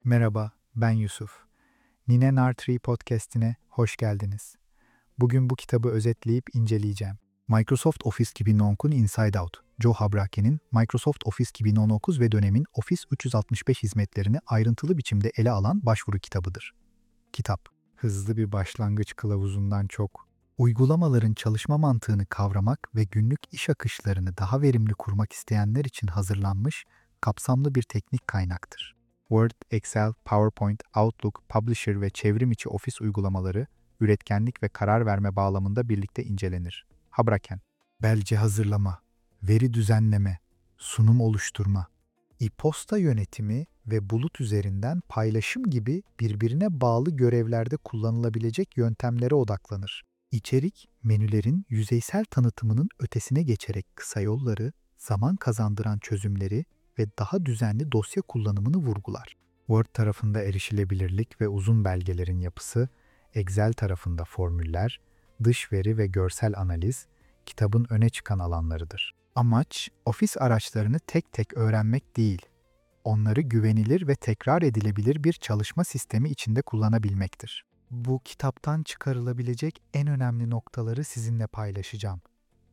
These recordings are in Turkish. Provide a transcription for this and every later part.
Merhaba, ben Yusuf. Nine Nar podcast'ine hoş geldiniz. Bugün bu kitabı özetleyip inceleyeceğim. Microsoft Office 2010'un Inside Out, Joe Habrake'nin Microsoft Office 2019 ve dönemin Office 365 hizmetlerini ayrıntılı biçimde ele alan başvuru kitabıdır. Kitap, hızlı bir başlangıç kılavuzundan çok, uygulamaların çalışma mantığını kavramak ve günlük iş akışlarını daha verimli kurmak isteyenler için hazırlanmış kapsamlı bir teknik kaynaktır. Word, Excel, PowerPoint, Outlook, Publisher ve çevrim içi ofis uygulamaları, üretkenlik ve karar verme bağlamında birlikte incelenir. Habraken, belge hazırlama, veri düzenleme, sunum oluşturma, e-posta yönetimi ve bulut üzerinden paylaşım gibi birbirine bağlı görevlerde kullanılabilecek yöntemlere odaklanır. İçerik, menülerin yüzeysel tanıtımının ötesine geçerek kısa yolları, zaman kazandıran çözümleri ve daha düzenli dosya kullanımını vurgular. Word tarafında erişilebilirlik ve uzun belgelerin yapısı, Excel tarafında formüller, dış veri ve görsel analiz, kitabın öne çıkan alanlarıdır. Amaç, ofis araçlarını tek tek öğrenmek değil, onları güvenilir ve tekrar edilebilir bir çalışma sistemi içinde kullanabilmektir. Bu kitaptan çıkarılabilecek en önemli noktaları sizinle paylaşacağım.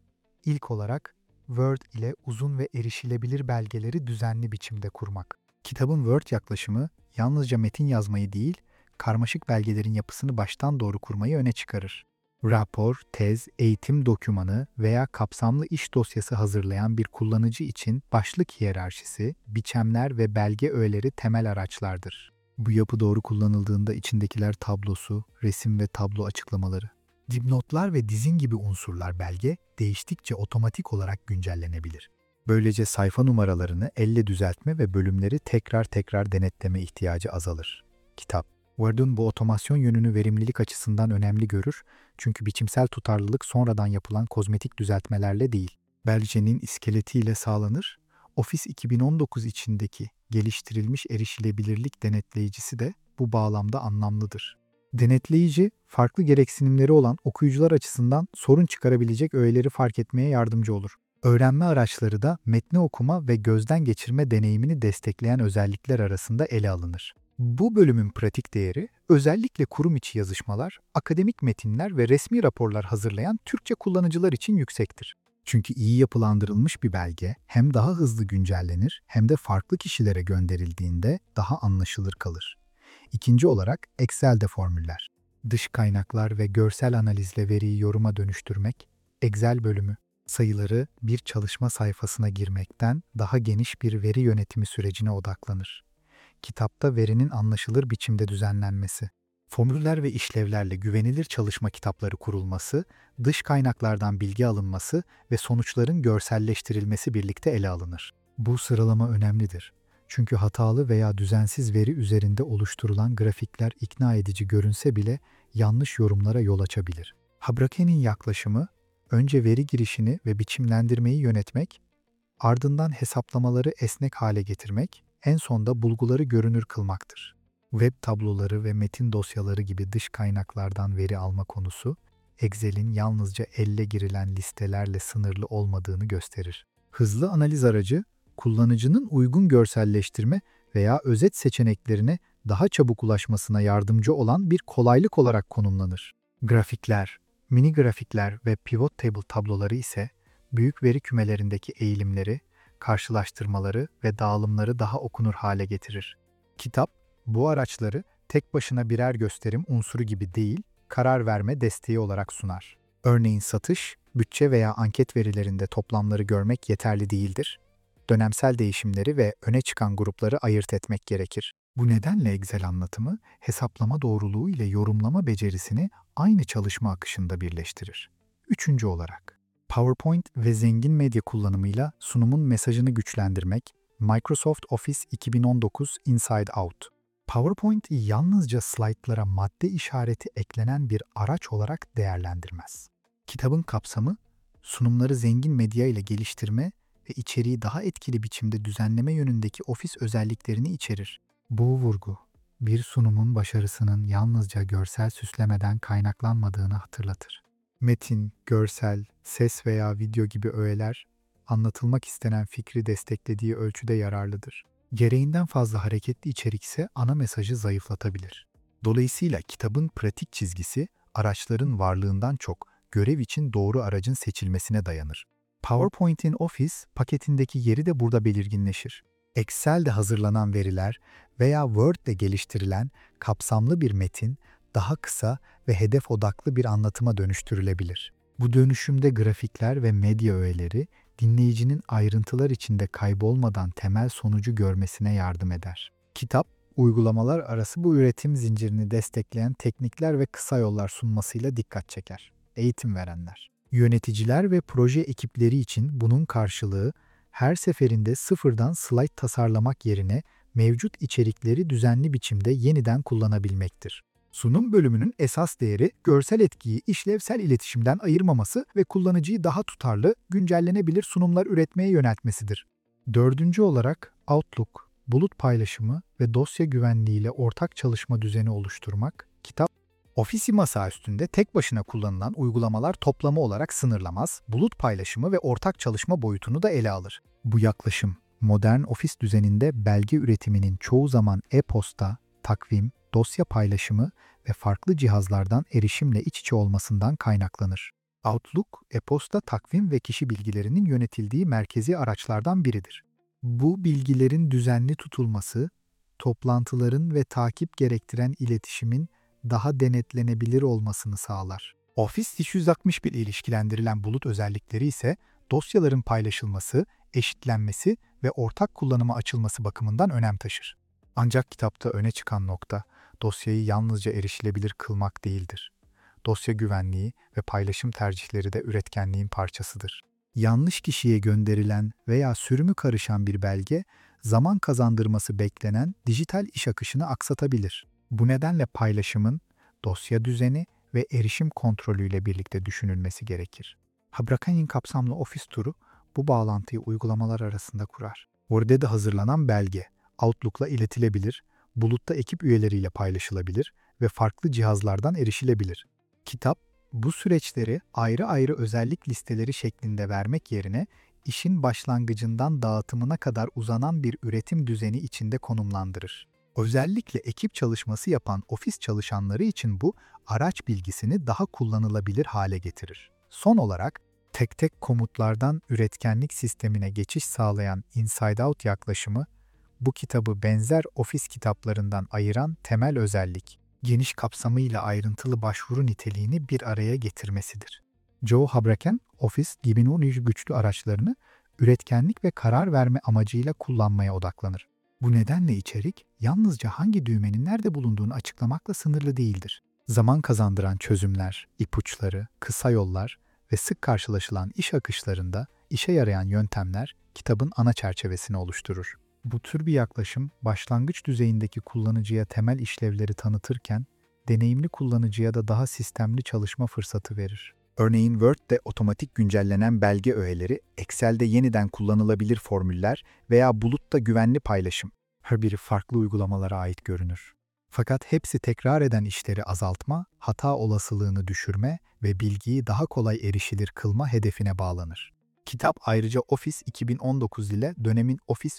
İlk olarak, Word ile uzun ve erişilebilir belgeleri düzenli biçimde kurmak. Kitabın Word yaklaşımı yalnızca metin yazmayı değil, karmaşık belgelerin yapısını baştan doğru kurmayı öne çıkarır. Rapor, tez, eğitim dokümanı veya kapsamlı iş dosyası hazırlayan bir kullanıcı için başlık hiyerarşisi, biçemler ve belge öğeleri temel araçlardır. Bu yapı doğru kullanıldığında içindekiler tablosu, resim ve tablo açıklamaları. Dipnotlar ve dizin gibi unsurlar belge değiştikçe otomatik olarak güncellenebilir. Böylece sayfa numaralarını elle düzeltme ve bölümleri tekrar denetleme ihtiyacı azalır. Kitap, Word'un bu otomasyon yönünü verimlilik açısından önemli görür çünkü biçimsel tutarlılık sonradan yapılan kozmetik düzeltmelerle değil, belgenin iskeletiyle sağlanır. Office 2019 içindeki geliştirilmiş erişilebilirlik denetleyicisi de bu bağlamda anlamlıdır. Denetleyici, farklı gereksinimleri olan okuyucular açısından sorun çıkarabilecek öğeleri fark etmeye yardımcı olur. Öğrenme araçları da metni okuma ve gözden geçirme deneyimini destekleyen özellikler arasında ele alınır. Bu bölümün pratik değeri, özellikle kurum içi yazışmalar, akademik metinler ve resmi raporlar hazırlayan Türkçe kullanıcılar için yüksektir. Çünkü iyi yapılandırılmış bir belge hem daha hızlı güncellenir hem de farklı kişilere gönderildiğinde daha anlaşılır kalır. İkinci olarak Excel'de formüller. Dış kaynaklar ve görsel analizle veriyi yoruma dönüştürmek, Excel bölümü, sayıları bir çalışma sayfasına girmekten daha geniş bir veri yönetimi sürecine odaklanır. Kitapta verinin anlaşılır biçimde düzenlenmesi, formüller ve işlevlerle güvenilir çalışma kitapları kurulması, dış kaynaklardan bilgi alınması ve sonuçların görselleştirilmesi birlikte ele alınır. Bu sıralama önemlidir. Çünkü hatalı veya düzensiz veri üzerinde oluşturulan grafikler ikna edici görünse bile yanlış yorumlara yol açabilir. Habrake'nin yaklaşımı, önce veri girişini ve biçimlendirmeyi yönetmek, ardından hesaplamaları esnek hale getirmek, en sonda bulguları görünür kılmaktır. Web tabloları ve metin dosyaları gibi dış kaynaklardan veri alma konusu, Excel'in yalnızca elle girilen listelerle sınırlı olmadığını gösterir. Hızlı analiz aracı, kullanıcının uygun görselleştirme veya özet seçeneklerine daha çabuk ulaşmasına yardımcı olan bir kolaylık olarak konumlanır. Grafikler, mini grafikler ve pivot table tabloları ise büyük veri kümelerindeki eğilimleri, karşılaştırmaları ve dağılımları daha okunur hale getirir. Kitap, bu araçları tek başına birer gösterim unsuru gibi değil, karar verme desteği olarak sunar. Örneğin satış, bütçe veya anket verilerinde toplamları görmek yeterli değildir. Dönemsel değişimleri ve öne çıkan grupları ayırt etmek gerekir. Bu nedenle Excel anlatımı, hesaplama doğruluğu ile yorumlama becerisini aynı çalışma akışında birleştirir. Üçüncü olarak, PowerPoint ve zengin medya kullanımıyla sunumun mesajını güçlendirmek, Microsoft Office 2019 Inside Out. PowerPoint'i yalnızca slaytlara madde işareti eklenen bir araç olarak değerlendirmez. Kitabın kapsamı, sunumları zengin medya ile geliştirme ve içeriği daha etkili biçimde düzenleme yönündeki ofis özelliklerini içerir. Bu vurgu, bir sunumun başarısının yalnızca görsel süslemeden kaynaklanmadığını hatırlatır. Metin, görsel, ses veya video gibi öğeler, anlatılmak istenen fikri desteklediği ölçüde yararlıdır. Gereğinden fazla hareketli içerik ise ana mesajı zayıflatabilir. Dolayısıyla kitabın pratik çizgisi araçların varlığından çok görev için doğru aracın seçilmesine dayanır. PowerPoint'in Office paketindeki yeri de burada belirginleşir. Excel'de hazırlanan veriler veya Word'de geliştirilen kapsamlı bir metin daha kısa ve hedef odaklı bir anlatıma dönüştürülebilir. Bu dönüşümde grafikler ve medya öğeleri dinleyicinin ayrıntılar içinde kaybolmadan temel sonucu görmesine yardım eder. Kitap, uygulamalar arası bu üretim zincirini destekleyen teknikler ve kısa yollar sunmasıyla dikkat çeker. Eğitim verenler. Yöneticiler ve proje ekipleri için bunun karşılığı her seferinde sıfırdan slide tasarlamak yerine mevcut içerikleri düzenli biçimde yeniden kullanabilmektir. Sunum bölümünün esas değeri görsel etkiyi işlevsel iletişimden ayırmaması ve kullanıcıyı daha tutarlı, güncellenebilir sunumlar üretmeye yöneltmesidir. Dördüncü olarak Outlook, bulut paylaşımı ve dosya güvenliği ile ortak çalışma düzeni oluşturmak, kitap, Office'i masa üstünde tek başına kullanılan uygulamalar toplamı olarak sınırlamaz, bulut paylaşımı ve ortak çalışma boyutunu da ele alır. Bu yaklaşım, modern Office düzeninde belge üretiminin çoğu zaman e-posta, takvim, dosya paylaşımı ve farklı cihazlardan erişimle iç içe olmasından kaynaklanır. Outlook, e-posta, takvim ve kişi bilgilerinin yönetildiği merkezi araçlardan biridir. Bu bilgilerin düzenli tutulması, toplantıların ve takip gerektiren iletişimin daha denetlenebilir olmasını sağlar. Office 361 ile ilişkilendirilen bulut özellikleri ise dosyaların paylaşılması, eşitlenmesi ve ortak kullanıma açılması bakımından önem taşır. Ancak kitapta öne çıkan nokta, dosyayı yalnızca erişilebilir kılmak değildir. Dosya güvenliği ve paylaşım tercihleri de üretkenliğin parçasıdır. Yanlış kişiye gönderilen veya sürümü karışan bir belge, zaman kazandırması beklenen dijital iş akışını aksatabilir. Bu nedenle paylaşımın dosya düzeni ve erişim kontrolüyle birlikte düşünülmesi gerekir. Habrakan'ın kapsamlı Office turu bu bağlantıyı uygulamalar arasında kurar. Orada hazırlanan belge, Outlook'la iletilebilir, bulutta ekip üyeleriyle paylaşılabilir ve farklı cihazlardan erişilebilir. Kitap, bu süreçleri ayrı ayrı özellik listeleri şeklinde vermek yerine işin başlangıcından dağıtımına kadar uzanan bir üretim düzeni içinde konumlandırır. Özellikle ekip çalışması yapan ofis çalışanları için bu araç bilgisini daha kullanılabilir hale getirir. Son olarak, tek tek komutlardan üretkenlik sistemine geçiş sağlayan Inside Out yaklaşımı, bu kitabı benzer ofis kitaplarından ayıran temel özellik, geniş kapsamıyla ayrıntılı başvuru niteliğini bir araya getirmesidir. Joe Habraken, Office 2013 güçlü araçlarını üretkenlik ve karar verme amacıyla kullanmaya odaklanır. Bu nedenle içerik, yalnızca hangi düğmenin nerede bulunduğunu açıklamakla sınırlı değildir. Zaman kazandıran çözümler, ipuçları, kısa yollar ve sık karşılaşılan iş akışlarında işe yarayan yöntemler kitabın ana çerçevesini oluşturur. Bu tür bir yaklaşım, başlangıç düzeyindeki kullanıcıya temel işlevleri tanıtırken, deneyimli kullanıcıya da daha sistemli çalışma fırsatı verir. Örneğin Word'de otomatik güncellenen belge öğeleri, Excel'de yeniden kullanılabilir formüller veya bulutta güvenli paylaşım. Her biri farklı uygulamalara ait görünür. Fakat hepsi tekrar eden işleri azaltma, hata olasılığını düşürme ve bilgiyi daha kolay erişilir kılma hedefine bağlanır. Kitap ayrıca Office 2019 ile dönemin Office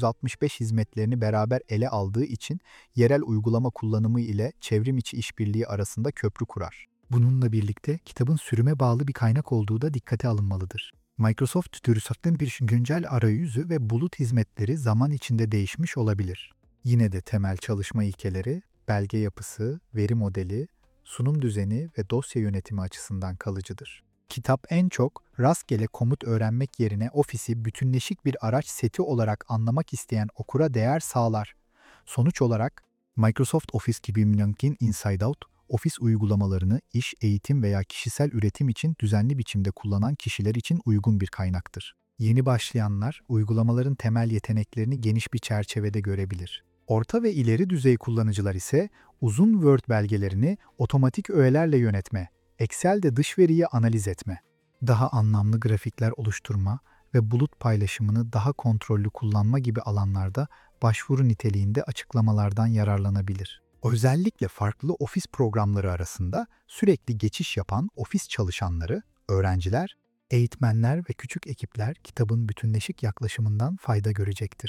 365 hizmetlerini beraber ele aldığı için yerel uygulama kullanımı ile çevrim içi işbirliği arasında köprü kurar. Bununla birlikte kitabın sürüme bağlı bir kaynak olduğu da dikkate alınmalıdır. Microsoft türüsatın bir güncel arayüzü ve bulut hizmetleri zaman içinde değişmiş olabilir. Yine de temel çalışma ilkeleri, belge yapısı, veri modeli, sunum düzeni ve dosya yönetimi açısından kalıcıdır. Kitap en çok rastgele komut öğrenmek yerine Office'i bütünleşik bir araç seti olarak anlamak isteyen okura değer sağlar. Sonuç olarak Microsoft Office 2012'in Inside Out, Office uygulamalarını iş, eğitim veya kişisel üretim için düzenli biçimde kullanan kişiler için uygun bir kaynaktır. Yeni başlayanlar, uygulamaların temel yeteneklerini geniş bir çerçevede görebilir. Orta ve ileri düzey kullanıcılar ise uzun Word belgelerini otomatik öğelerle yönetme, Excel'de dış veriyi analiz etme, daha anlamlı grafikler oluşturma ve bulut paylaşımını daha kontrollü kullanma gibi alanlarda başvuru niteliğinde açıklamalardan yararlanabilir. Özellikle farklı ofis programları arasında sürekli geçiş yapan ofis çalışanları, öğrenciler, eğitmenler ve küçük ekipler kitabın bütünleşik yaklaşımından fayda görecektir.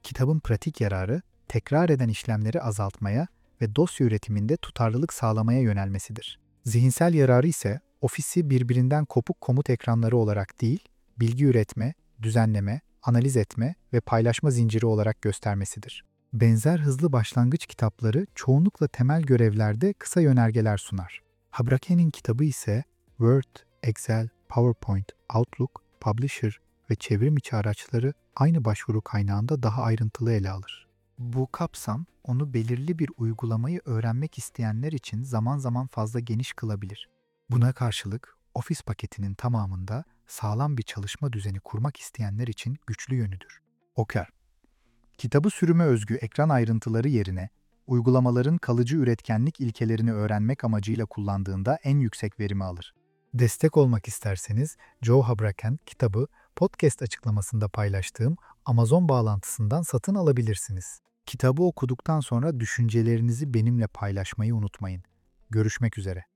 Kitabın pratik yararı, tekrar eden işlemleri azaltmaya ve dosya üretiminde tutarlılık sağlamaya yönelmesidir. Zihinsel yararı ise Office'i birbirinden kopuk komut ekranları olarak değil, bilgi üretme, düzenleme, analiz etme ve paylaşma zinciri olarak göstermesidir. Benzer hızlı başlangıç kitapları çoğunlukla temel görevlerde kısa yönergeler sunar. Habrake'nin kitabı ise Word, Excel, PowerPoint, Outlook, Publisher ve çevrim içi araçları aynı başvuru kaynağında daha ayrıntılı ele alır. Bu kapsam, onu belirli bir uygulamayı öğrenmek isteyenler için zaman zaman fazla geniş kılabilir. Buna karşılık, Office paketinin tamamında sağlam bir çalışma düzeni kurmak isteyenler için güçlü yönüdür. OKR, kitabı sürüme özgü ekran ayrıntıları yerine, uygulamaların kalıcı üretkenlik ilkelerini öğrenmek amacıyla kullandığında en yüksek verimi alır. Destek olmak isterseniz, Joe Habraken kitabı podcast açıklamasında paylaştığım Amazon bağlantısından satın alabilirsiniz. Kitabı okuduktan sonra düşüncelerinizi benimle paylaşmayı unutmayın. Görüşmek üzere.